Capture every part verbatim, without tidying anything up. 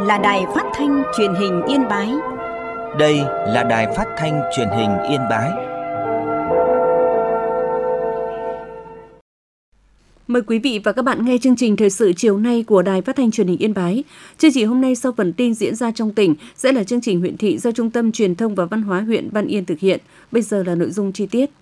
là Đài Phát thanh Truyền hình Yên Bái. Đây là Đài Phát thanh Truyền hình Yên Bái. Mời quý vị và các bạn nghe chương trình thời sự chiều nay của Đài Phát thanh Truyền hình Yên Bái. Chương trình hôm nay sau phần tin diễn ra trong tỉnh sẽ là chương trình huyện thị do Trung tâm Truyền thông và Văn hóa huyện Văn Yên thực hiện. Bây giờ là nội dung chi tiết.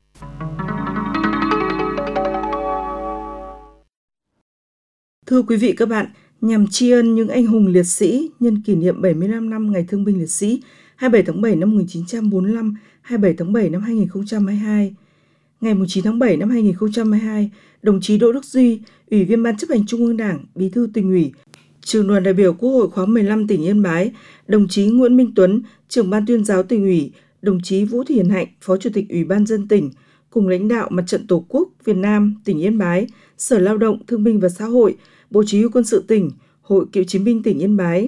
Thưa quý vị các bạn, nhằm tri ân những anh hùng liệt sĩ nhân kỷ niệm bảy mươi lăm năm Ngày Thương binh Liệt sĩ hai mươi bảy tháng bảy năm một nghìn chín trăm bốn mươi lăm, hai mươi bảy tháng bảy năm hai nghìn không trăm hai mươi hai. Ngày chín tháng bảy năm hai nghìn không trăm hai mươi hai, đồng chí Đỗ Đức Duy, Ủy viên Ban Chấp hành Trung ương Đảng, Bí thư Tỉnh ủy, Trưởng đoàn đại biểu Quốc hội khóa mười lăm tỉnh Yên Bái, đồng chí Nguyễn Minh Tuấn, Trưởng Ban Tuyên giáo Tỉnh ủy, đồng chí Vũ Thị Hiền Hạnh, Phó Chủ tịch Ủy ban nhân dân tỉnh, cùng lãnh đạo Mặt trận Tổ quốc Việt Nam tỉnh Yên Bái, Sở Lao động, Thương binh và Xã hội, Bộ Chỉ huy Quân sự tỉnh, Hội Cựu chiến binh tỉnh Yên Bái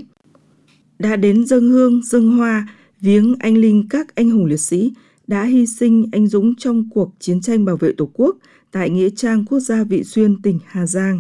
đã đến dâng hương, dâng hoa, viếng anh linh các anh hùng liệt sĩ đã hy sinh anh dũng trong cuộc chiến tranh bảo vệ Tổ quốc tại Nghĩa trang Quốc gia Vị Xuyên, tỉnh Hà Giang.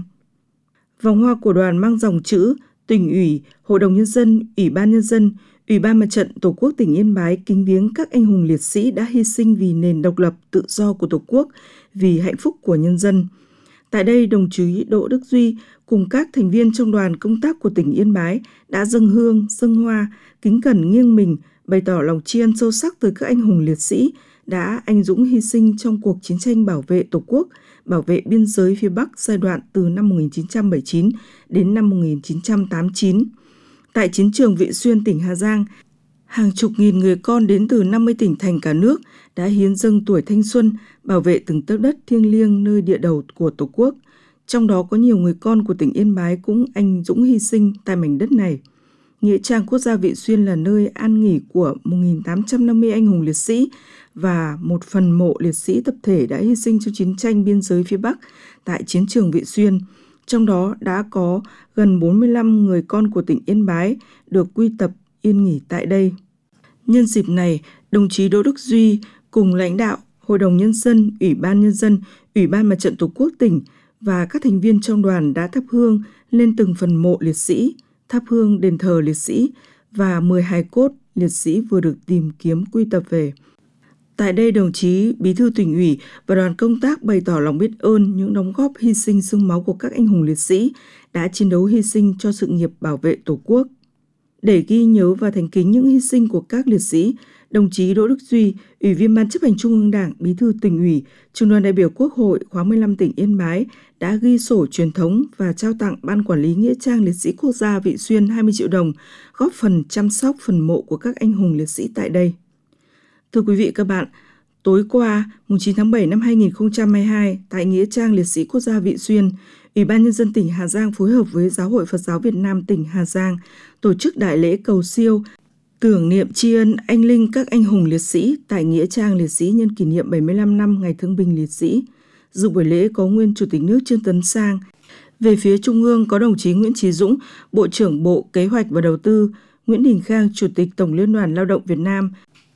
Vòng hoa của đoàn mang dòng chữ Tỉnh ủy, Hội đồng Nhân dân, Ủy ban Nhân dân, Ủy ban Mặt trận Tổ quốc tỉnh Yên Bái kính viếng các anh hùng liệt sĩ đã hy sinh vì nền độc lập tự do của Tổ quốc, vì hạnh phúc của nhân dân. Tại đây, đồng chí Đỗ Đức Duy cùng các thành viên trong đoàn công tác của tỉnh Yên Bái đã dâng hương, dâng hoa, kính cẩn nghiêng mình, bày tỏ lòng tri ân sâu sắc tới các anh hùng liệt sĩ đã anh dũng hy sinh trong cuộc chiến tranh bảo vệ Tổ quốc, bảo vệ biên giới phía Bắc giai đoạn từ năm một nghìn chín trăm bảy mươi chín đến năm một nghìn chín trăm tám mươi chín. Tại chiến trường Vị Xuyên, tỉnh Hà Giang, hàng chục nghìn người con đến từ năm mươi tỉnh thành cả nước đã hiến dâng tuổi thanh xuân, bảo vệ từng tấc đất thiêng liêng nơi địa đầu của Tổ quốc. Trong đó có nhiều người con của tỉnh Yên Bái cũng anh dũng hy sinh tại mảnh đất này. Nghĩa trang Quốc gia Vị Xuyên là nơi an nghỉ của một nghìn tám trăm năm mươi anh hùng liệt sĩ và một phần mộ liệt sĩ tập thể đã hy sinh trong chiến tranh biên giới phía Bắc tại chiến trường Vị Xuyên. Trong đó đã có gần bốn mươi lăm người con của tỉnh Yên Bái được quy tập yên nghỉ tại đây. Nhân dịp này, đồng chí Đỗ Đức Duy cùng lãnh đạo Hội đồng Nhân dân, Ủy ban Nhân dân, Ủy ban Mặt trận Tổ quốc tỉnh và các thành viên trong đoàn đã thắp hương lên từng phần mộ liệt sĩ, thắp hương đền thờ liệt sĩ và mười hài cốt liệt sĩ vừa được tìm kiếm quy tập về. Tại đây, đồng chí Bí thư Tỉnh ủy và đoàn công tác bày tỏ lòng biết ơn những đóng góp hy sinh xương máu của các anh hùng liệt sĩ đã chiến đấu hy sinh cho sự nghiệp bảo vệ Tổ quốc. Để ghi nhớ và thành kính những hy sinh của các liệt sĩ, đồng chí Đỗ Đức Duy, Ủy viên Ban Chấp hành Trung ương Đảng, Bí thư Tỉnh ủy, Trưởng đoàn đại biểu Quốc hội khóa mười lăm tỉnh Yên Bái đã ghi sổ truyền thống và trao tặng Ban Quản lý Nghĩa trang Liệt sĩ Quốc gia Vị Xuyên hai mươi triệu đồng, góp phần chăm sóc phần mộ của các anh hùng liệt sĩ tại đây. Thưa quý vị các bạn, tối qua, chín tháng bảy năm hai nghìn không trăm hai mươi hai, tại Nghĩa trang Liệt sĩ Quốc gia Vị Xuyên, Ủy ban Nhân dân tỉnh Hà Giang phối hợp với Giáo hội Phật giáo Việt Nam tỉnh Hà Giang tổ chức đại lễ cầu siêu tưởng niệm tri ân anh linh các anh hùng liệt sĩ tại Nghĩa trang Liệt sĩ nhân kỷ niệm bảy mươi lăm năm Ngày Thương binh Liệt sĩ. Dự buổi lễ có nguyên Chủ tịch nước Trương Tấn Sang. Về phía Trung ương có đồng chí Nguyễn Chí Dũng, Bộ trưởng Bộ Kế hoạch và Đầu tư, Nguyễn Đình Khang, Chủ tịch Tổng Liên đoàn Lao động Việt Nam,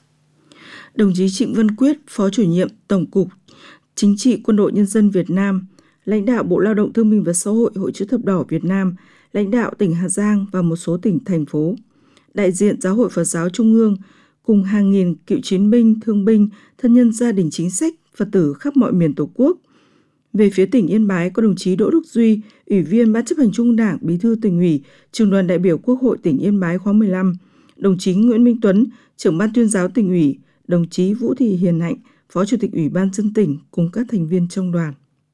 đồng chí Trịnh Văn Quyết, Phó Chủ nhiệm Tổng cục Chính trị Quân đội Nhân dân Việt Nam, lãnh đạo Bộ Lao động Thương binh và Xã hội, Hội Chữ thập đỏ Việt Nam, lãnh đạo tỉnh Hà Giang và một số tỉnh, thành phố, đại diện Giáo hội Phật giáo Trung ương, cùng hàng nghìn cựu chiến binh, thương binh, thân nhân gia đình chính sách, Phật tử khắp mọi miền Tổ quốc. Về phía tỉnh Yên Bái có đồng chí Đỗ Đức Duy, Ủy viên Ban Chấp hành Trung ương Đảng, Bí thư Tỉnh ủy, Trưởng đoàn đại biểu Quốc hội tỉnh Yên Bái khóa mười lăm, đồng chí Nguyễn Minh Tuấn, Trưởng Ban Tuyên giáo Tỉnh ủy, đồng chí Vũ Thị Hiền Hạnh, Phó Chủ tịch Ủy ban nhân dân tỉnh cùng các thành viên trong đoàn.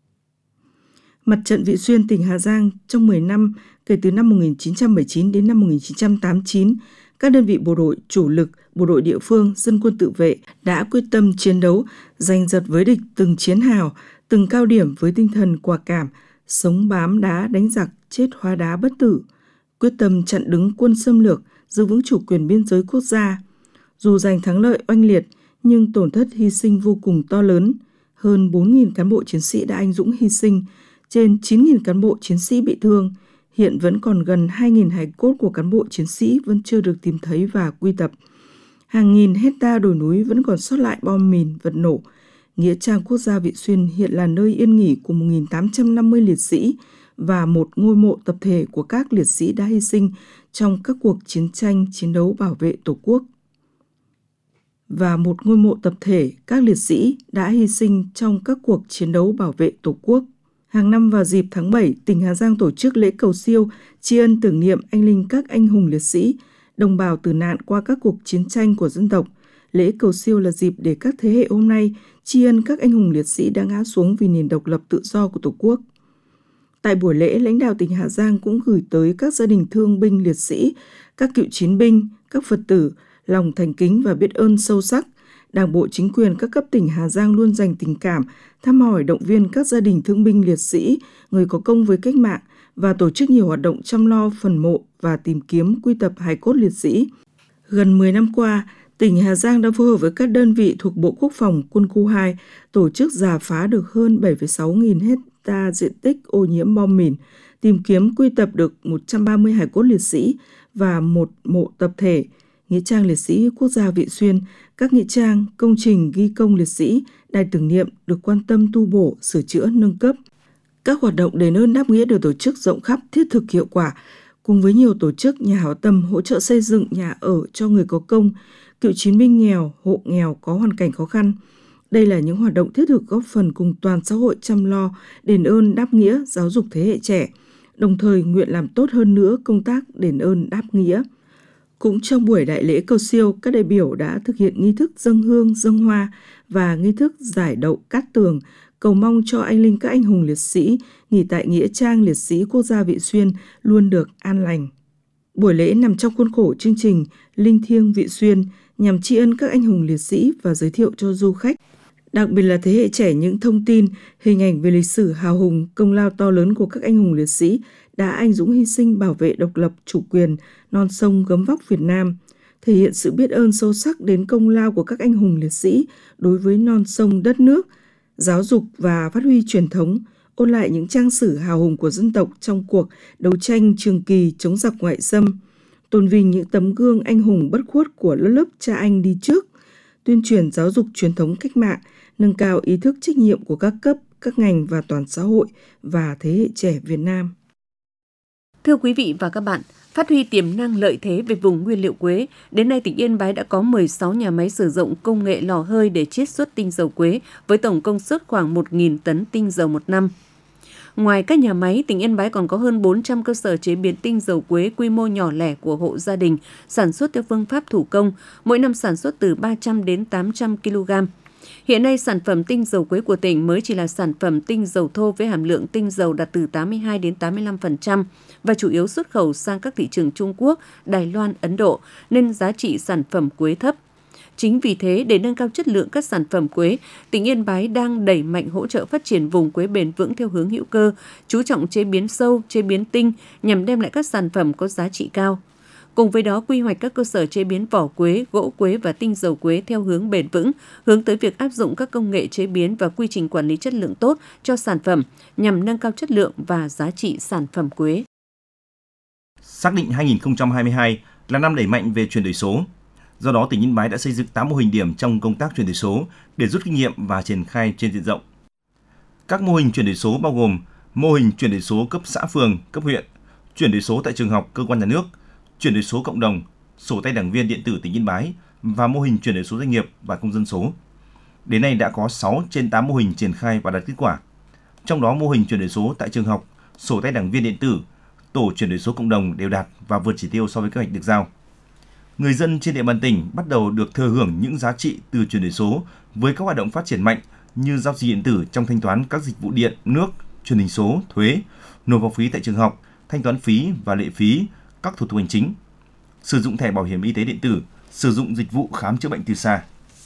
Mặt trận Vị Xuyên, tỉnh Hà Giang trong mười năm kể từ năm một nghìn chín trăm bảy mươi chín đến năm một nghìn chín trăm tám mươi chín, các đơn vị bộ đội chủ lực, bộ đội địa phương, dân quân tự vệ đã quyết tâm chiến đấu, giành giật với địch từng chiến hào, từng cao điểm với tinh thần quả cảm, sống bám đá đánh giặc, chết hóa đá bất tử, quyết tâm chặn đứng quân xâm lược, giữ vững chủ quyền biên giới quốc gia. Dù giành thắng lợi oanh liệt, nhưng tổn thất hy sinh vô cùng to lớn. Hơn bốn nghìn cán bộ chiến sĩ đã anh dũng hy sinh, trên chín nghìn cán bộ chiến sĩ bị thương. Hiện vẫn còn gần hai nghìn hài cốt của cán bộ chiến sĩ vẫn chưa được tìm thấy và quy tập. Hàng nghìn hecta đồi núi vẫn còn sót lại bom mìn, vật nổ. Nghĩa trang Quốc gia Vị Xuyên hiện là nơi yên nghỉ của một nghìn tám trăm năm mươi liệt sĩ và một ngôi mộ tập thể của các liệt sĩ đã hy sinh trong các cuộc chiến tranh chiến đấu bảo vệ Tổ quốc. Và một ngôi mộ tập thể các liệt sĩ đã hy sinh trong các cuộc chiến đấu bảo vệ Tổ quốc. Hàng năm vào dịp tháng bảy, tỉnh Hà Giang tổ chức lễ cầu siêu, tri ân tưởng niệm anh linh các anh hùng liệt sĩ, đồng bào tử nạn qua các cuộc chiến tranh của dân tộc. Lễ cầu siêu là dịp để các thế hệ hôm nay tri ân các anh hùng liệt sĩ đã ngã xuống vì nền độc lập tự do của Tổ quốc. Tại buổi lễ, lãnh đạo tỉnh Hà Giang cũng gửi tới các gia đình thương binh liệt sĩ, các cựu chiến binh, các Phật tử lòng thành kính và biết ơn sâu sắc. Đảng bộ chính quyền các cấp tỉnh Hà Giang luôn dành tình cảm, thăm hỏi động viên các gia đình thương binh liệt sĩ, người có công với cách mạng và tổ chức nhiều hoạt động chăm lo phần mộ và tìm kiếm quy tập hài cốt liệt sĩ. Gần mười năm qua, tỉnh Hà Giang đã phối hợp với các đơn vị thuộc Bộ Quốc phòng Quân khu hai tổ chức rà phá được hơn bảy phẩy sáu nghìn hecta diện tích ô nhiễm bom mìn, tìm kiếm quy tập được một trăm ba mươi hài cốt liệt sĩ và một mộ tập thể, nghĩa trang liệt sĩ quốc gia Vị Xuyên, các nghĩa trang, công trình ghi công liệt sĩ, đài tưởng niệm được quan tâm tu bổ, sửa chữa, nâng cấp. Các hoạt động đền ơn đáp nghĩa được tổ chức rộng khắp, thiết thực, hiệu quả, cùng với nhiều tổ chức nhà hảo tâm hỗ trợ xây dựng nhà ở cho người có công, cựu chiến binh nghèo, hộ nghèo có hoàn cảnh khó khăn. Đây là những hoạt động thiết thực góp phần cùng toàn xã hội chăm lo, đền ơn đáp nghĩa, giáo dục thế hệ trẻ, đồng thời nguyện làm tốt hơn nữa công tác đền ơn đáp nghĩa. Cũng trong buổi đại lễ cầu siêu, các đại biểu đã thực hiện nghi thức dâng hương, dâng hoa và nghi thức giải đậu cát tường, cầu mong cho anh linh các anh hùng liệt sĩ nghỉ tại nghĩa trang liệt sĩ quốc gia Vị Xuyên luôn được an lành. Buổi lễ nằm trong khuôn khổ chương trình Linh thiêng Vị Xuyên nhằm tri ân các anh hùng liệt sĩ và giới thiệu cho du khách, đặc biệt là thế hệ trẻ, những thông tin, hình ảnh về lịch sử hào hùng, công lao to lớn của các anh hùng liệt sĩ đã anh dũng hy sinh bảo vệ độc lập, chủ quyền, non sông gấm vóc Việt Nam, thể hiện sự biết ơn sâu sắc đến công lao của các anh hùng liệt sĩ đối với non sông đất nước, giáo dục và phát huy truyền thống, ôn lại những trang sử hào hùng của dân tộc trong cuộc đấu tranh trường kỳ chống giặc ngoại xâm, tôn vinh những tấm gương anh hùng bất khuất của lớp lớp cha anh đi trước, tuyên truyền giáo dục truyền thống cách mạng, nâng cao ý thức trách nhiệm của các cấp, các ngành và toàn xã hội và thế hệ trẻ Việt Nam. Thưa quý vị và các bạn, phát huy tiềm năng lợi thế về vùng nguyên liệu quế, đến nay tỉnh Yên Bái đã có mười sáu nhà máy sử dụng công nghệ lò hơi để chiết xuất tinh dầu quế với tổng công suất khoảng một nghìn tấn tinh dầu một năm. Ngoài các nhà máy, tỉnh Yên Bái còn có hơn bốn trăm cơ sở chế biến tinh dầu quế quy mô nhỏ lẻ của hộ gia đình, sản xuất theo phương pháp thủ công, mỗi năm sản xuất từ ba trăm đến tám trăm ki lô gam. Hiện nay, sản phẩm tinh dầu quế của tỉnh mới chỉ là sản phẩm tinh dầu thô với hàm lượng tinh dầu đạt từ tám mươi hai đến tám mươi lăm phần trăm và chủ yếu xuất khẩu sang các thị trường Trung Quốc, Đài Loan, Ấn Độ, nên giá trị sản phẩm quế thấp. Chính vì thế, để nâng cao chất lượng các sản phẩm quế, tỉnh Yên Bái đang đẩy mạnh hỗ trợ phát triển vùng quế bền vững theo hướng hữu cơ, chú trọng chế biến sâu, chế biến tinh nhằm đem lại các sản phẩm có giá trị cao. Cùng với đó, quy hoạch các cơ sở chế biến vỏ quế, gỗ quế và tinh dầu quế theo hướng bền vững, hướng tới việc áp dụng các công nghệ chế biến và quy trình quản lý chất lượng tốt cho sản phẩm nhằm nâng cao chất lượng và giá trị sản phẩm quế. Xác định hai nghìn không trăm hai mươi hai là năm đẩy mạnh về chuyển đổi số. Do đó, tỉnh Yên Bái đã xây dựng tám mô hình điểm trong công tác chuyển đổi số để rút kinh nghiệm và triển khai trên diện rộng. Các mô hình chuyển đổi số bao gồm mô hình chuyển đổi số cấp xã phường, cấp huyện, chuyển đổi số tại trường học, cơ quan nhà nước, chuyển đổi số cộng đồng, sổ tay đảng viên điện tử tỉnh Yên Bái và mô hình chuyển đổi số doanh nghiệp và công dân số. Đến nay đã có sáu trên tám mô hình triển khai và đạt kết quả. Trong đó, mô hình chuyển đổi số tại trường học, sổ tay đảng viên điện tử, tổ chuyển đổi số cộng đồng đều đạt và vượt chỉ tiêu so với kế hoạch được giao. Người dân trên địa bàn tỉnh bắt đầu được thừa hưởng những giá trị từ chuyển đổi số với các hoạt động phát triển mạnh như giao dịch điện tử trong thanh toán các dịch vụ điện, nước, truyền hình số, thuế, nộp học phí tại trường học, thanh toán phí và lệ phí, các thủ tục hành chính, sử dụng thẻ bảo hiểm y tế điện tử, sử dụng dịch vụ khám chữa bệnh từ xa.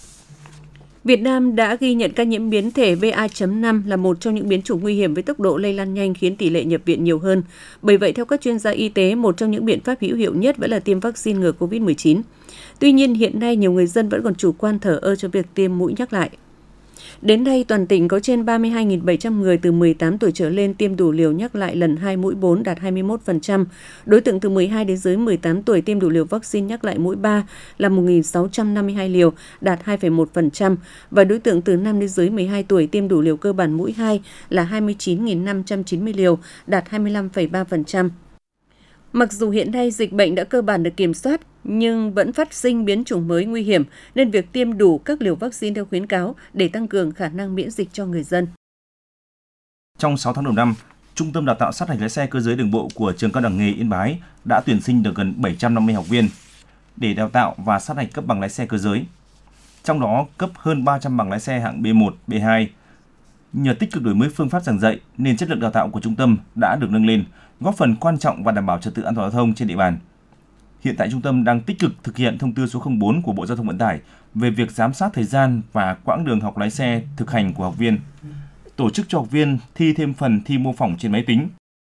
Việt Nam đã ghi nhận ca nhiễm biến thể B A chấm năm là một trong những biến chủng nguy hiểm với tốc độ lây lan nhanh khiến tỷ lệ nhập viện nhiều hơn. Bởi vậy, theo các chuyên gia y tế, một trong những biện pháp hữu hiệu nhất vẫn là tiêm vaccine ngừa covid mười chín. Tuy nhiên, hiện nay nhiều người dân vẫn còn chủ quan thờ ơ cho việc tiêm mũi nhắc lại. Đến nay, toàn tỉnh có trên ba mươi hai nghìn bảy trăm người từ mười tám tuổi trở lên tiêm đủ liều nhắc lại lần hai mũi bốn đạt hai mươi mốt phần trăm. Đối tượng từ mười hai đến dưới mười tám tuổi tiêm đủ liều vaccine nhắc lại mũi ba là một nghìn sáu trăm năm mươi hai liều, đạt hai phẩy một phần trăm. Và đối tượng từ năm đến dưới mười hai tuổi tiêm đủ liều cơ bản mũi hai là hai mươi chín nghìn năm trăm chín mươi liều, đạt hai mươi lăm phẩy ba phần trăm. Mặc dù hiện nay dịch bệnh đã cơ bản được kiểm soát, nhưng vẫn phát sinh biến chủng mới nguy hiểm, nên việc tiêm đủ các liều vaccine theo khuyến cáo để tăng cường khả năng miễn dịch cho người dân. Trong sáu tháng đầu năm, Trung tâm Đào tạo sát hạch lái xe cơ giới đường bộ của Trường Cao đẳng nghề Yên Bái đã tuyển sinh được gần bảy trăm năm mươi học viên để đào tạo và sát hạch cấp bằng lái xe cơ giới. Trong đó, cấp hơn ba trăm bằng lái xe hạng B một, B hai. Nhờ tích cực đổi mới phương pháp giảng dạy nên chất lượng đào tạo của trung tâm đã được nâng lên, góp phần quan trọng và đảm bảo trật tự an toàn giao thông trên địa bàn. Hiện tại trung tâm đang tích cực thực hiện thông tư số không bốn của Bộ Giao thông Vận tải về việc giám sát thời gian và quãng đường học lái xe thực hành của học viên, tổ chức cho học viên thi thêm phần thi mô phỏng trên máy tính.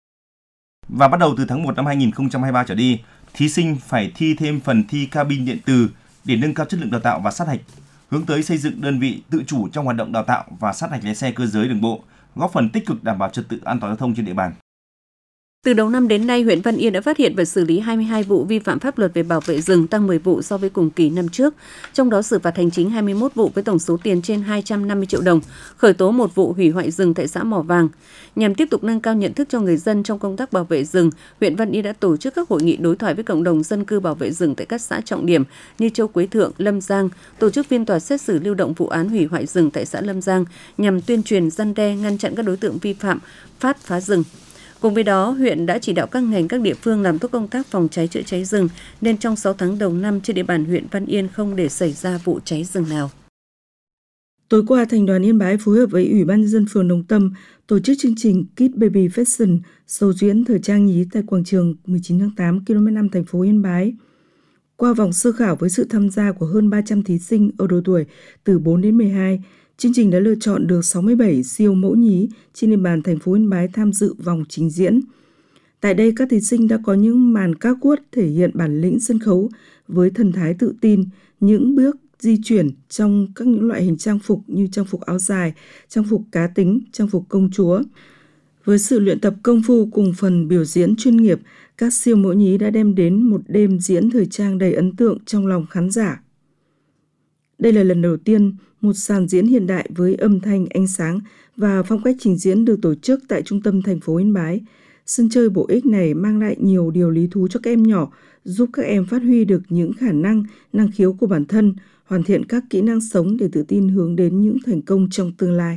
Và bắt đầu từ tháng một năm hai nghìn không trăm hai mươi ba trở đi, thí sinh phải thi thêm phần thi cabin điện tử để nâng cao chất lượng đào tạo và sát hạch, hướng tới xây dựng đơn vị tự chủ trong hoạt động đào tạo và sát hạch lái xe cơ giới đường bộ, góp phần tích cực đảm bảo trật tự an toàn giao thông trên địa bàn. Từ đầu năm đến nay, huyện Văn Yên đã phát hiện và xử lý hai mươi hai vụ vi phạm pháp luật về bảo vệ rừng, tăng mười vụ so với cùng kỳ năm trước. Trong đó xử phạt hành chính hai mươi mốt vụ với tổng số tiền trên hai trăm năm mươi triệu đồng, khởi tố một vụ hủy hoại rừng tại xã Mỏ Vàng. Nhằm tiếp tục nâng cao nhận thức cho người dân trong công tác bảo vệ rừng, huyện Văn Yên đã tổ chức các hội nghị đối thoại với cộng đồng dân cư bảo vệ rừng tại các xã trọng điểm như Châu Quế Thượng, Lâm Giang, tổ chức phiên tòa xét xử lưu động vụ án hủy hoại rừng tại xã Lâm Giang nhằm tuyên truyền răn đe, ngăn chặn các đối tượng vi phạm, phát phá rừng. Cùng với đó, huyện đã chỉ đạo các ngành, các địa phương làm tốt công tác phòng cháy chữa cháy rừng, nên trong sáu tháng đầu năm trên địa bàn huyện Văn Yên không để xảy ra vụ cháy rừng nào. Tối qua, Thành đoàn Yên Bái phối hợp với Ủy ban nhân dân phường Đồng Tâm tổ chức chương trình Kids Baby Fashion show diễn thời trang nhí tại quảng trường mười chín tháng tám, ki lô mét năm, thành phố Yên Bái. Qua vòng sơ khảo với sự tham gia của hơn ba trăm thí sinh ở độ tuổi từ bốn đến mười hai, chương trình đã lựa chọn được sáu mươi bảy siêu mẫu nhí trên địa bàn thành phố Yên Bái tham dự vòng trình diễn. Tại đây, các thí sinh đã có những màn ca quất thể hiện bản lĩnh sân khấu với thần thái tự tin, những bước di chuyển trong các những loại hình trang phục như trang phục áo dài, trang phục cá tính, trang phục công chúa. Với sự luyện tập công phu cùng phần biểu diễn chuyên nghiệp, các siêu mẫu nhí đã đem đến một đêm diễn thời trang đầy ấn tượng trong lòng khán giả. Đây là lần đầu tiên một sàn diễn hiện đại với âm thanh, ánh sáng và phong cách trình diễn được tổ chức tại trung tâm thành phố Yên Bái. Sân chơi bổ ích này mang lại nhiều điều lý thú cho các em nhỏ, giúp các em phát huy được những khả năng, năng khiếu của bản thân, hoàn thiện các kỹ năng sống để tự tin hướng đến những thành công trong tương lai.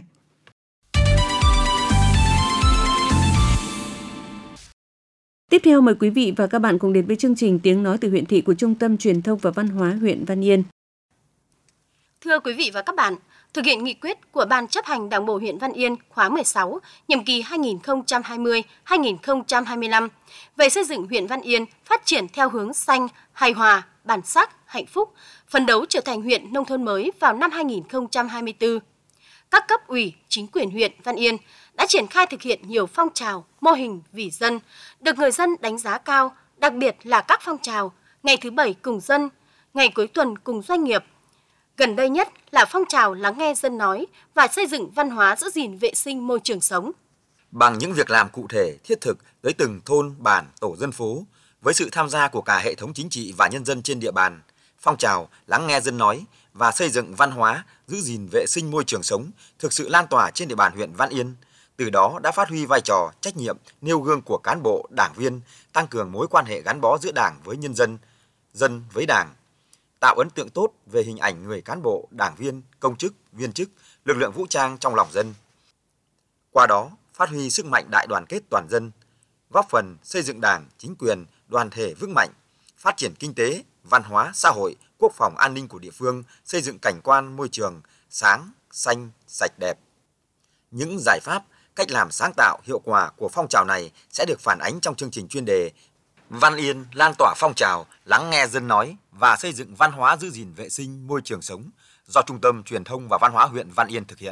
Tiếp theo mời quý vị và các bạn cùng đến với chương trình Tiếng nói từ huyện thị của Trung tâm Truyền thông và Văn hóa huyện Văn Yên. Thưa quý vị và các bạn, thực hiện nghị quyết của Ban chấp hành Đảng bộ huyện Văn Yên khóa mười sáu, nhiệm kỳ hai nghìn không trăm hai mươi đến hai nghìn không trăm hai mươi lăm về xây dựng huyện Văn Yên phát triển theo hướng xanh, hài hòa, bản sắc, hạnh phúc, phấn đấu trở thành huyện nông thôn mới vào năm hai nghìn không trăm hai mươi tư. Các cấp ủy, chính quyền huyện Văn Yên đã triển khai thực hiện nhiều phong trào, mô hình vì dân, được người dân đánh giá cao, đặc biệt là các phong trào ngày thứ Bảy cùng dân, ngày cuối tuần cùng doanh nghiệp. Gần đây nhất là phong trào lắng nghe dân nói và xây dựng văn hóa giữ gìn vệ sinh môi trường sống. Bằng những việc làm cụ thể, thiết thực tới từng thôn, bản, tổ dân phố, với sự tham gia của cả hệ thống chính trị và nhân dân trên địa bàn, phong trào lắng nghe dân nói và xây dựng văn hóa giữ gìn vệ sinh môi trường sống thực sự lan tỏa trên địa bàn huyện Văn Yên. Từ đó đã phát huy vai trò, trách nhiệm, nêu gương của cán bộ, đảng viên, tăng cường mối quan hệ gắn bó giữa Đảng với nhân dân, dân với Đảng, tạo ấn tượng tốt về hình ảnh người cán bộ, đảng viên, công chức, viên chức, lực lượng vũ trang trong lòng dân. Qua đó, phát huy sức mạnh đại đoàn kết toàn dân, góp phần xây dựng Đảng, chính quyền, đoàn thể vững mạnh, phát triển kinh tế, văn hóa, xã hội, quốc phòng an ninh của địa phương, xây dựng cảnh quan môi trường sáng, xanh, sạch đẹp. Những giải pháp, cách làm sáng tạo, hiệu quả của phong trào này sẽ được phản ánh trong chương trình chuyên đề Văn Yên lan tỏa phong trào lắng nghe dân nói và xây dựng văn hóa giữ gìn vệ sinh môi trường sống do Trung tâm Truyền thông và Văn hóa huyện Văn Yên thực hiện.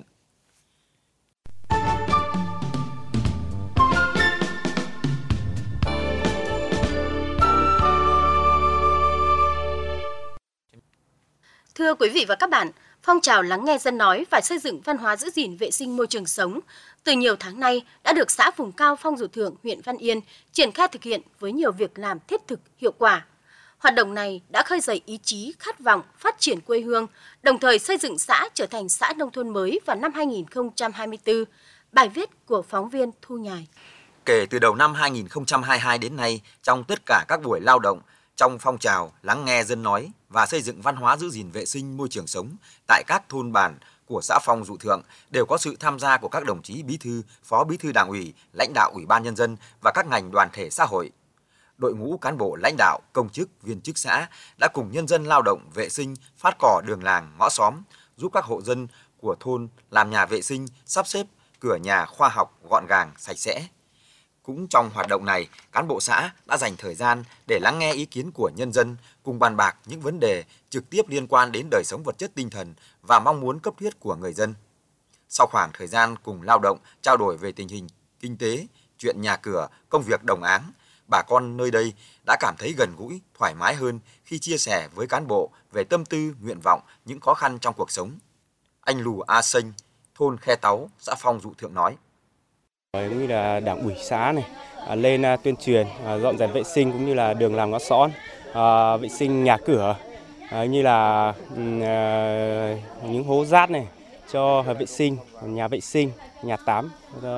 Thưa quý vị và các bạn, Phong trào lắng nghe dân nói và xây dựng văn hóa giữ gìn vệ sinh môi trường sống từ nhiều tháng nay đã được xã vùng cao Phong Dụ Thượng, huyện Văn Yên triển khai thực hiện với nhiều việc làm thiết thực, hiệu quả. Hoạt động này đã khơi dậy ý chí, khát vọng phát triển quê hương, đồng thời xây dựng xã trở thành xã nông thôn mới vào năm hai nghìn không trăm hai mươi tư. Bài viết của phóng viên Thu Nhài. Kể từ đầu năm hai nghìn không trăm hai mươi hai đến nay, trong tất cả các buổi lao động, trong phong trào lắng nghe dân nói và xây dựng văn hóa giữ gìn vệ sinh môi trường sống tại các thôn bản của xã Phong Dụ Thượng đều có sự tham gia của các đồng chí bí thư, phó bí thư đảng ủy, lãnh đạo ủy ban nhân dân và các ngành đoàn thể xã hội. Đội ngũ cán bộ lãnh đạo, công chức, viên chức xã đã cùng nhân dân lao động vệ sinh, phát cỏ đường làng, ngõ xóm, giúp các hộ dân của thôn làm nhà vệ sinh, sắp xếp cửa nhà khoa học, gọn gàng, sạch sẽ. Cũng trong hoạt động này, cán bộ xã đã dành thời gian để lắng nghe ý kiến của nhân dân, cùng bàn bạc những vấn đề trực tiếp liên quan đến đời sống vật chất tinh thần và mong muốn cấp thiết của người dân. Sau khoảng thời gian cùng lao động, trao đổi về tình hình kinh tế, chuyện nhà cửa, công việc đồng áng, bà con nơi đây đã cảm thấy gần gũi, thoải mái hơn khi chia sẻ với cán bộ về tâm tư, nguyện vọng, những khó khăn trong cuộc sống. Anh Lù A Sênh, thôn Khe Táu, xã Phong Dụ Thượng nói. Cũng như là đảng ủy xã này lên tuyên truyền dọn dẹp vệ sinh cũng như là đường làng ngõ xóm, vệ sinh nhà cửa như là những hố rác này cho hợp vệ sinh, nhà vệ sinh, nhà tắm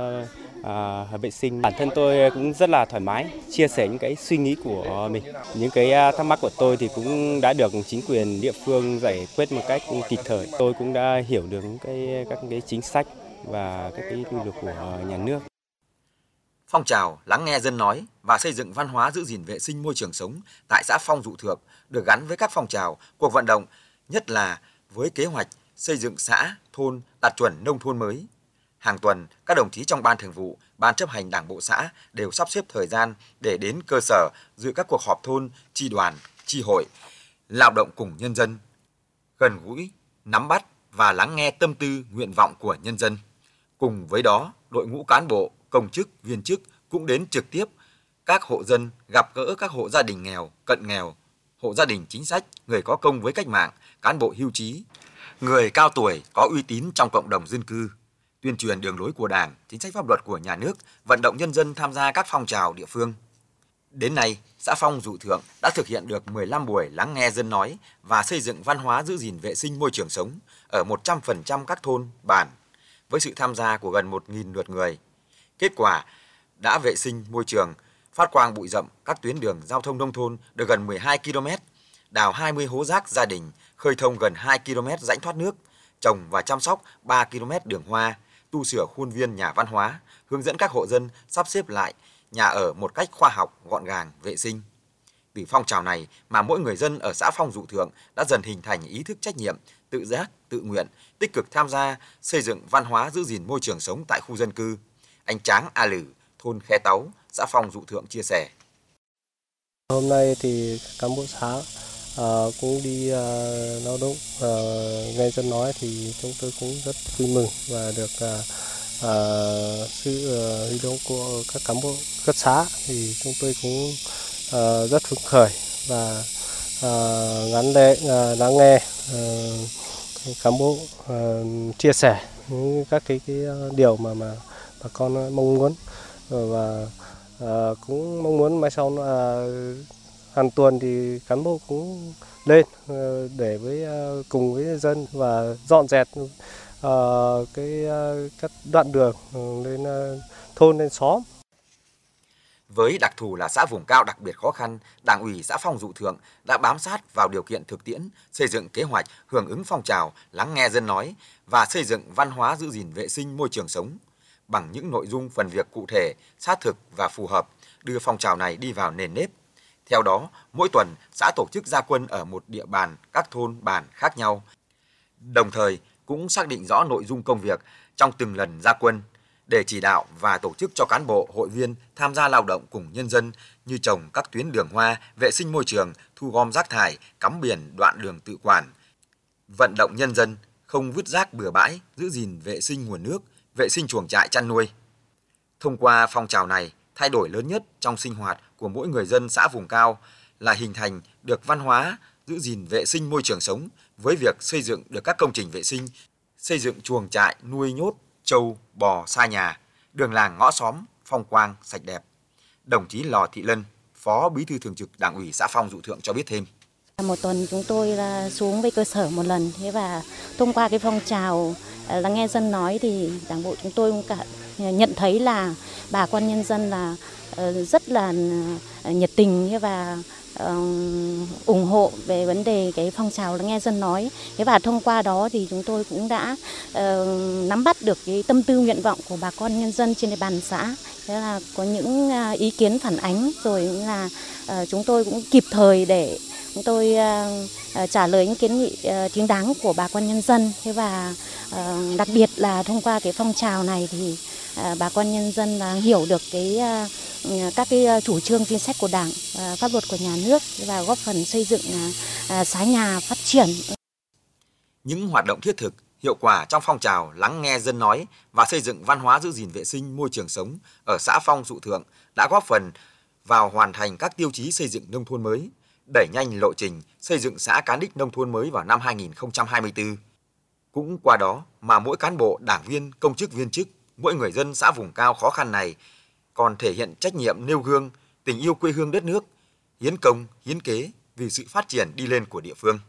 hợp vệ sinh. Bản thân tôi cũng rất là thoải mái chia sẻ những cái suy nghĩ của mình, những cái thắc mắc của tôi thì cũng đã được chính quyền địa phương giải quyết một cách kịp thời. Tôi cũng đã hiểu được những cái các cái chính sách và các cái quy luật của nhà nước. Phong trào lắng nghe dân nói và xây dựng văn hóa giữ gìn vệ sinh môi trường sống tại xã Phong Dụ Thượng được gắn với các phong trào, cuộc vận động, nhất là với kế hoạch xây dựng xã, thôn đạt chuẩn nông thôn mới. Hàng tuần, các đồng chí trong ban thường vụ, ban chấp hành đảng bộ xã đều sắp xếp thời gian để đến cơ sở dự các cuộc họp thôn, chi đoàn, chi hội, lao động cùng nhân dân, gần gũi, nắm bắt và lắng nghe tâm tư, nguyện vọng của nhân dân. Cùng với đó, đội ngũ cán bộ, công chức, viên chức cũng đến trực tiếp các hộ dân, gặp gỡ các hộ gia đình nghèo, cận nghèo, hộ gia đình chính sách, người có công với cách mạng, cán bộ hưu trí, người cao tuổi có uy tín trong cộng đồng dân cư, tuyên truyền đường lối của Đảng, chính sách pháp luật của nhà nước, vận động nhân dân tham gia các phong trào địa phương. Đến nay, xã Phong Dụ Thượng đã thực hiện được mười lăm buổi lắng nghe dân nói và xây dựng văn hóa giữ gìn vệ sinh môi trường sống ở một trăm phần trăm các thôn, bản, với sự tham gia của gần một nghìn lượt người. Kết quả đã vệ sinh môi trường, phát quang bụi rậm các tuyến đường giao thông nông thôn được gần mười hai ki lô mét, đào hai mươi hố rác gia đình, khơi thông gần hai ki lô mét rãnh thoát nước, trồng và chăm sóc ba ki lô mét đường hoa, tu sửa khuôn viên nhà văn hóa, hướng dẫn các hộ dân sắp xếp lại nhà ở một cách khoa học, gọn gàng, vệ sinh. Từ phong trào này mà mỗi người dân ở xã Phong Dụ Thượng đã dần hình thành ý thức trách nhiệm, tự giác, tự nguyện, tích cực tham gia xây dựng văn hóa giữ gìn môi trường sống tại khu dân cư. Anh Tráng A Lử, thôn Khe Táu, xã Phong Dụ Thượng chia sẻ. Hôm nay thì cán bộ xã uh, cũng đi uh, lao động, uh, nghe dân nói thì chúng tôi cũng rất vui mừng và được uh, uh, sự uh, huy động của các cán bộ cấp xã thì chúng tôi cũng uh, rất hứng khởi và uh, ngắn lệ uh, lắng nghe uh, cán bộ uh, chia sẻ những các cái cái điều mà mà bà con mong muốn và uh, cũng mong muốn mai sau uh, hàng tuần thì cán bộ cũng lên uh, để với uh, cùng với dân và dọn dẹp uh, cái uh, các đoạn đường uh, lên uh, thôn lên xóm. Với đặc thù là xã vùng cao đặc biệt khó khăn, Đảng ủy xã Phong Dụ Thượng đã bám sát vào điều kiện thực tiễn, xây dựng kế hoạch hưởng ứng phong trào lắng nghe dân nói và xây dựng văn hóa giữ gìn vệ sinh môi trường sống bằng những nội dung phần việc cụ thể, sát thực và phù hợp, đưa phong trào này đi vào nền nếp. Theo đó, mỗi tuần xã tổ chức ra quân ở một địa bàn các thôn bản khác nhau. Đồng thời cũng xác định rõ nội dung công việc trong từng lần ra quân để chỉ đạo và tổ chức cho cán bộ, hội viên tham gia lao động cùng nhân dân như trồng các tuyến đường hoa, vệ sinh môi trường, thu gom rác thải, cắm biển đoạn đường tự quản, vận động nhân dân không vứt rác bừa bãi, giữ gìn vệ sinh nguồn nước, vệ sinh chuồng trại chăn nuôi. Thông qua phong trào này, thay đổi lớn nhất trong sinh hoạt của mỗi người dân xã vùng cao là hình thành được văn hóa giữ gìn vệ sinh môi trường sống với việc xây dựng được các công trình vệ sinh, xây dựng chuồng trại nuôi nhốt trâu, bò xa nhà, đường làng ngõ xóm phong quang, sạch đẹp. Đồng chí Lò Thị Lân, Phó Bí thư Thường trực Đảng ủy xã Phong Dụ Thượng cho biết thêm. Một tuần chúng tôi là xuống với cơ sở một lần, thế và thông qua cái phong trào lắng nghe dân nói thì Đảng bộ chúng tôi cũng cả nhận thấy là bà con nhân dân là rất là nhiệt tình và ủng hộ về vấn đề cái phong trào lắng nghe dân nói. Thế và thông qua đó thì chúng tôi cũng đã nắm bắt được cái tâm tư nguyện vọng của bà con nhân dân trên địa bàn xã. Thế là có những ý kiến phản ánh rồi là chúng tôi cũng kịp thời để chúng tôi uh, trả lời những kiến nghị uh, chính đáng của bà con nhân dân. Thế và uh, đặc biệt là thông qua cái phong trào này thì uh, bà con nhân dân uh, hiểu được cái uh, các cái chủ trương chính sách của Đảng, uh, pháp luật của nhà nước và góp phần xây dựng uh, uh, xã nhà phát triển. Những hoạt động thiết thực, hiệu quả trong phong trào lắng nghe dân nói và xây dựng văn hóa giữ gìn vệ sinh môi trường sống ở xã Phong Dụ Thượng đã góp phần vào hoàn thành các tiêu chí xây dựng nông thôn mới, đẩy nhanh lộ trình xây dựng xã cán đích nông thôn mới vào năm hai nghìn không trăm hai mươi tư. Cũng qua đó mà mỗi cán bộ, đảng viên, công chức viên chức, mỗi người dân xã vùng cao khó khăn này còn thể hiện trách nhiệm nêu gương, tình yêu quê hương đất nước, hiến công, hiến kế vì sự phát triển đi lên của địa phương.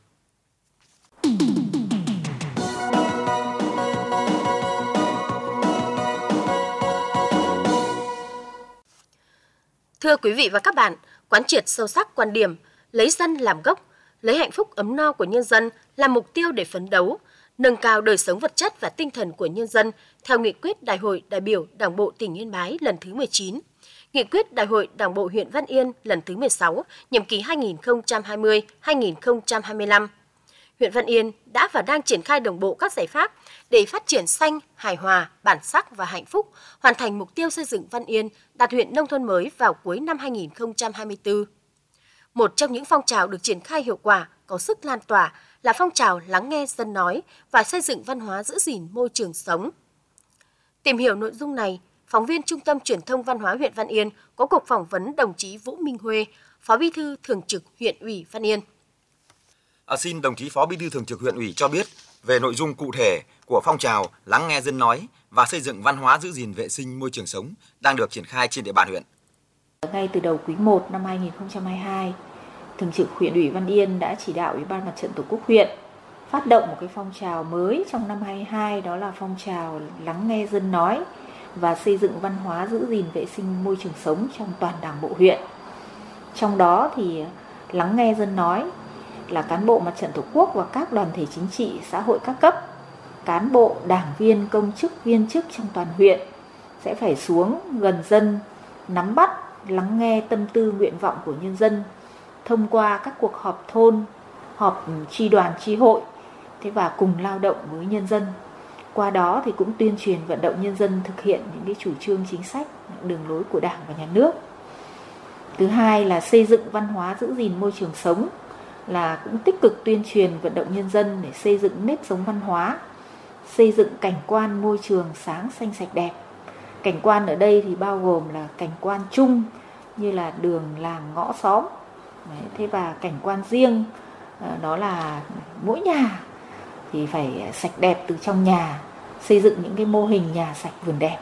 Thưa quý vị và các bạn, quán triệt sâu sắc quan điểm lấy dân làm gốc, lấy hạnh phúc ấm no của nhân dân làm mục tiêu để phấn đấu, nâng cao đời sống vật chất và tinh thần của nhân dân theo nghị quyết Đại hội đại biểu Đảng bộ tỉnh Yên Bái lần thứ mười chín, nghị quyết Đại hội Đảng bộ huyện Văn Yên lần thứ mười sáu, nhiệm kỳ hai nghìn không trăm hai mươi đến hai nghìn không trăm hai mươi lăm. Huyện Văn Yên đã và đang triển khai đồng bộ các giải pháp để phát triển xanh, hài hòa, bản sắc và hạnh phúc, hoàn thành mục tiêu xây dựng Văn Yên đạt huyện nông thôn mới vào cuối năm hai nghìn không trăm hai mươi tư. Một trong những phong trào được triển khai hiệu quả, có sức lan tỏa là phong trào lắng nghe dân nói và xây dựng văn hóa giữ gìn môi trường sống. Tìm hiểu nội dung này, phóng viên Trung tâm Truyền thông Văn hóa huyện Văn Yên có cuộc phỏng vấn đồng chí Vũ Minh Huê, Phó Bí thư Thường trực huyện ủy Văn Yên. À, xin đồng chí Phó Bí thư Thường trực huyện ủy cho biết về nội dung cụ thể của phong trào lắng nghe dân nói và xây dựng văn hóa giữ gìn vệ sinh môi trường sống đang được triển khai trên địa bàn huyện. Ngay từ đầu quý một năm hai nghìn không trăm hai mươi hai, Thường trực huyện ủy Văn Yên đã chỉ đạo Ủy ban Mặt trận Tổ quốc huyện phát động một cái phong trào mới trong năm hai nghìn không trăm hai mươi hai, đó là phong trào lắng nghe dân nói và xây dựng văn hóa giữ gìn vệ sinh môi trường sống trong toàn Đảng bộ huyện. Trong đó thì lắng nghe dân nói là cán bộ Mặt trận Tổ quốc và các đoàn thể chính trị xã hội các cấp, cán bộ, đảng viên, công chức, viên chức trong toàn huyện sẽ phải xuống gần dân, nắm bắt, lắng nghe tâm tư nguyện vọng của nhân dân thông qua các cuộc họp thôn, họp chi đoàn chi hội, thế và cùng lao động với nhân dân. Qua đó thì cũng tuyên truyền vận động nhân dân thực hiện những cái chủ trương chính sách, đường lối của Đảng và Nhà nước. Thứ hai là xây dựng văn hóa giữ gìn môi trường sống, là cũng tích cực tuyên truyền vận động nhân dân để xây dựng nếp sống văn hóa, xây dựng cảnh quan môi trường sáng xanh sạch đẹp. Cảnh quan ở đây thì bao gồm là cảnh quan chung như là đường, làng, ngõ xóm. Đấy, thế và cảnh quan riêng đó là mỗi nhà thì phải sạch đẹp từ trong nhà, xây dựng những cái mô hình nhà sạch vườn đẹp.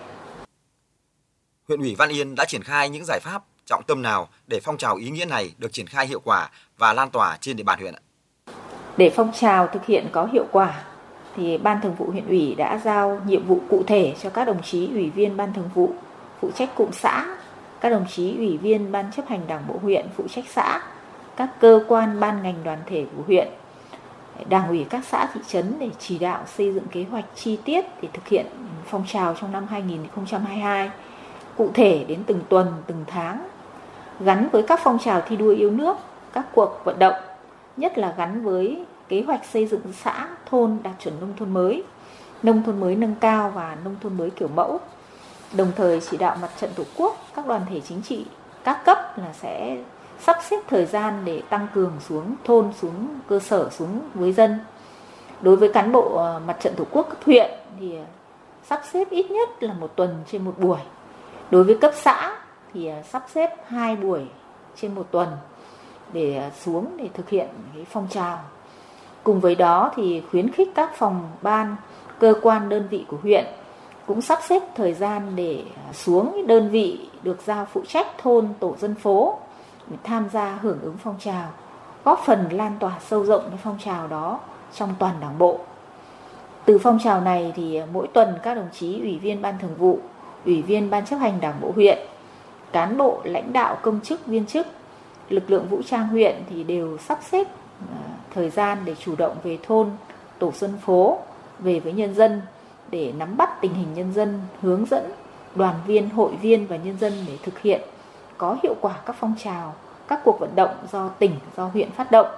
Huyện ủy Văn Yên đã triển khai những giải pháp trọng tâm nào để phong trào ý nghĩa này được triển khai hiệu quả và lan tỏa trên địa bàn huyện ạ? Để phong trào thực hiện có hiệu quả thì Ban Thường vụ huyện ủy đã giao nhiệm vụ cụ thể cho các đồng chí ủy viên Ban Thường vụ phụ trách cụm xã, các đồng chí ủy viên Ban chấp hành Đảng bộ huyện phụ trách xã, các cơ quan ban ngành đoàn thể của huyện, Đảng ủy các xã thị trấn để chỉ đạo xây dựng kế hoạch chi tiết để thực hiện phong trào trong năm hai nghìn không trăm hai mươi hai, cụ thể đến từng tuần, từng tháng, gắn với các phong trào thi đua yêu nước, các cuộc vận động, nhất là gắn với kế hoạch xây dựng xã, thôn đạt chuẩn nông thôn mới, nông thôn mới nâng cao và nông thôn mới kiểu mẫu. Đồng thời chỉ đạo Mặt trận Tổ quốc, các đoàn thể chính trị, các cấp là sẽ sắp xếp thời gian để tăng cường xuống thôn, xuống cơ sở, xuống với dân. Đối với cán bộ Mặt trận Tổ quốc cấp huyện thì sắp xếp ít nhất là một tuần trên một buổi. Đối với cấp xã thì sắp xếp hai buổi trên một tuần để xuống để thực hiện cái phong trào. Cùng với đó thì khuyến khích các phòng ban, cơ quan đơn vị của huyện cũng sắp xếp thời gian để xuống đơn vị được giao phụ trách thôn, tổ dân phố để tham gia hưởng ứng phong trào, góp phần lan tỏa sâu rộng cái phong trào đó trong toàn Đảng bộ. Từ phong trào này thì mỗi tuần các đồng chí ủy viên ban thường vụ, ủy viên ban chấp hành Đảng bộ huyện, cán bộ, lãnh đạo, công chức, viên chức, lực lượng vũ trang huyện thì đều sắp xếp thời gian để chủ động về thôn, tổ dân phố, về với nhân dân để nắm bắt tình hình nhân dân, hướng dẫn đoàn viên, hội viên và nhân dân để thực hiện có hiệu quả các phong trào, các cuộc vận động do tỉnh, do huyện phát động.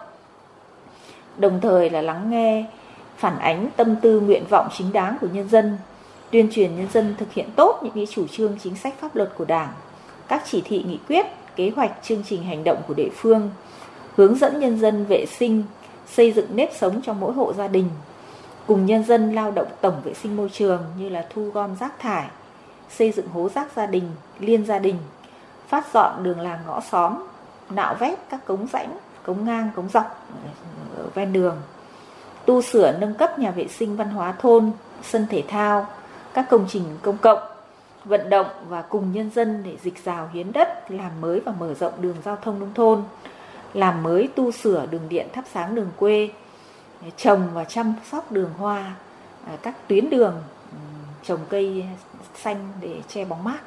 Đồng thời là lắng nghe, phản ánh tâm tư, nguyện vọng chính đáng của nhân dân, tuyên truyền nhân dân thực hiện tốt những cái chủ trương chính sách pháp luật của Đảng, các chỉ thị nghị quyết, kế hoạch, chương trình hành động của địa phương, hướng dẫn nhân dân vệ sinh, xây dựng nếp sống trong mỗi hộ gia đình, cùng nhân dân lao động tổng vệ sinh môi trường như là thu gom rác thải, xây dựng hố rác gia đình, liên gia đình, phát dọn đường làng ngõ xóm, nạo vét các cống rãnh, cống ngang, cống dọc ở ven đường, tu sửa nâng cấp nhà vệ sinh văn hóa thôn, sân thể thao, các công trình công cộng, vận động và cùng nhân dân để dịch rào hiến đất, làm mới và mở rộng đường giao thông nông thôn, làm mới tu sửa đường điện thắp sáng đường quê, trồng và chăm sóc đường hoa, các tuyến đường, trồng cây xanh để che bóng mát.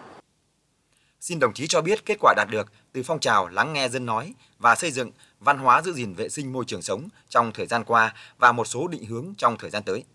Xin đồng chí cho biết kết quả đạt được từ phong trào lắng nghe dân nói và xây dựng văn hóa giữ gìn vệ sinh môi trường sống trong thời gian qua và một số định hướng trong thời gian tới.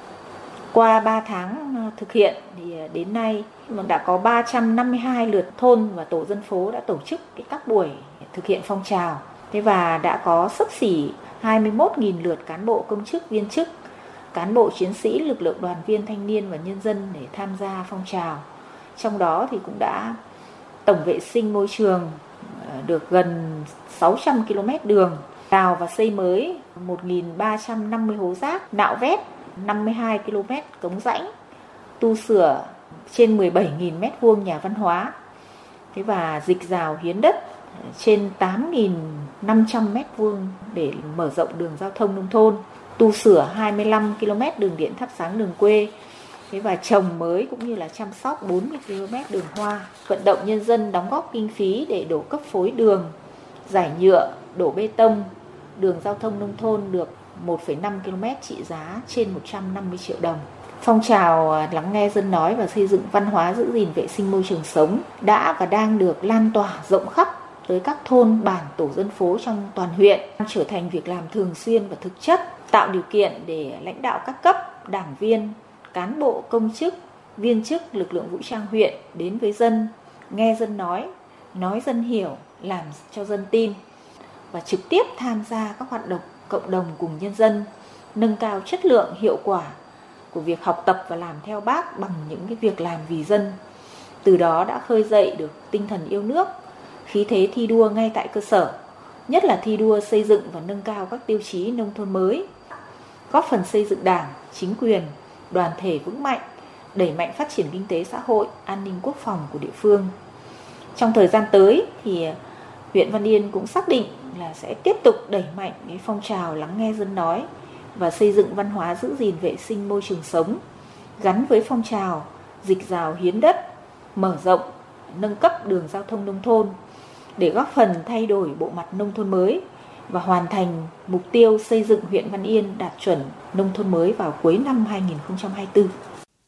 Qua ba tháng thực hiện thì đến nay đã có ba trăm năm mươi hai lượt thôn và tổ dân phố đã tổ chức các buổi thực hiện phong trào. Thế và đã có xấp xỉ hai mươi mốt nghìn lượt cán bộ, công chức, viên chức, cán bộ, chiến sĩ, lực lượng đoàn viên, thanh niên và nhân dân để tham gia phong trào. Trong đó thì cũng đã tổng vệ sinh môi trường được gần sáu trăm ki lô mét đường, đào và xây mới một nghìn ba trăm năm mươi hố rác, nạo vét năm mươi hai ki lô mét cống rãnh, tu sửa trên mười bảy nghìn mét vuông nhà văn hóa. Thế và dịch rào hiến đất trên tám nghìn năm trăm mét vuông để mở rộng đường giao thông nông thôn, tu sửa hai mươi lăm ki lô mét đường điện thắp sáng đường quê. Thế và trồng mới cũng như là chăm sóc bốn mươi ki lô mét đường hoa, vận động nhân dân đóng góp kinh phí để đổ cấp phối đường, giải nhựa, đổ bê tông, đường giao thông nông thôn được một phẩy năm ki lô mét trị giá trên một trăm năm mươi triệu đồng. Phong trào lắng nghe dân nói và xây dựng văn hóa giữ gìn vệ sinh môi trường sống đã và đang được lan tỏa rộng khắp tới các thôn, bản, tổ dân phố trong toàn huyện, trở thành việc làm thường xuyên và thực chất, tạo điều kiện để lãnh đạo các cấp, đảng viên, cán bộ, công chức, viên chức, lực lượng vũ trang huyện đến với dân, nghe dân nói, nói dân hiểu, làm cho dân tin và trực tiếp tham gia các hoạt động cộng đồng cùng nhân dân, nâng cao chất lượng, hiệu quả của việc học tập và làm theo Bác bằng những cái việc làm vì dân. Từ đó đã khơi dậy được tinh thần yêu nước, khí thế thi đua ngay tại cơ sở, nhất là thi đua xây dựng và nâng cao các tiêu chí nông thôn mới, góp phần xây dựng Đảng, chính quyền, đoàn thể vững mạnh, đẩy mạnh phát triển kinh tế xã hội, an ninh quốc phòng của địa phương. Trong thời gian tới thì huyện Văn Yên cũng xác định là sẽ tiếp tục đẩy mạnh cái phong trào lắng nghe dân nói và xây dựng văn hóa giữ gìn vệ sinh môi trường sống gắn với phong trào dịch rào hiến đất, mở rộng, nâng cấp đường giao thông nông thôn để góp phần thay đổi bộ mặt nông thôn mới và hoàn thành mục tiêu xây dựng huyện Văn Yên đạt chuẩn nông thôn mới vào cuối năm hai nghìn không trăm hai mươi tư.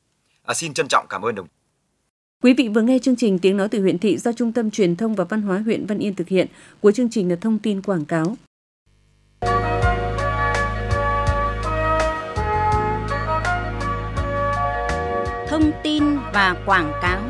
À, xin trân trọng cảm ơn đồng. Quý vị vừa nghe chương trình Tiếng nói từ huyện thị do Trung tâm Truyền thông và Văn hóa huyện Văn Yên thực hiện. Cuối chương trình là thông tin quảng cáo. Thông tin và quảng cáo.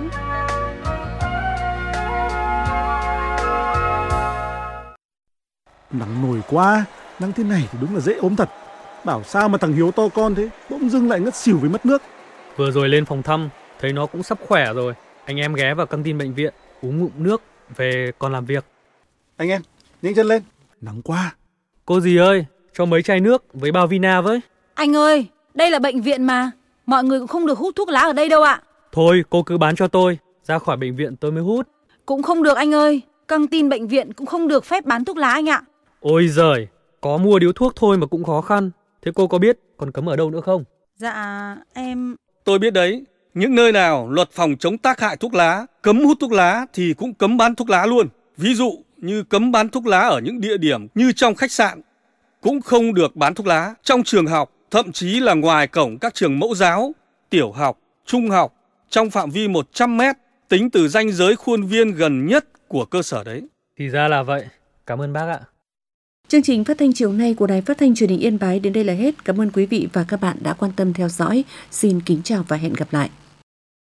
Nắng nổi quá, nắng thế này thì đúng là dễ ốm thật. Bảo sao mà thằng Hiếu to con thế, bỗng dưng lại ngất xỉu vì mất nước. Vừa rồi lên phòng thăm, thấy nó cũng sắp khỏe rồi. Anh em ghé vào căng tin bệnh viện, uống ngụm nước, về còn làm việc. Anh em, nhanh chân lên, nắng quá. Cô dì ơi, cho mấy chai nước với bao Vina với. Anh ơi, đây là bệnh viện mà, mọi người cũng không được hút thuốc lá ở đây đâu ạ. Thôi, cô cứ bán cho tôi, ra khỏi bệnh viện tôi mới hút. Cũng không được anh ơi, căng tin bệnh viện cũng không được phép bán thuốc lá anh ạ. Ôi giời, có mua điếu thuốc thôi mà cũng khó khăn. Thế cô có biết còn cấm ở đâu nữa không? Dạ, em... Tôi biết đấy. Những nơi nào luật phòng chống tác hại thuốc lá, cấm hút thuốc lá thì cũng cấm bán thuốc lá luôn. Ví dụ như cấm bán thuốc lá ở những địa điểm như trong khách sạn, cũng không được bán thuốc lá trong trường học, thậm chí là ngoài cổng các trường mẫu giáo, tiểu học, trung học, trong phạm vi một trăm mét, tính từ ranh giới khuôn viên gần nhất của cơ sở đấy. Thì ra là vậy. Cảm ơn bác ạ. Chương trình phát thanh chiều nay của Đài Phát thanh Truyền hình Yên Bái đến đây là hết. Cảm ơn quý vị và các bạn đã quan tâm theo dõi. Xin kính chào và hẹn gặp lại.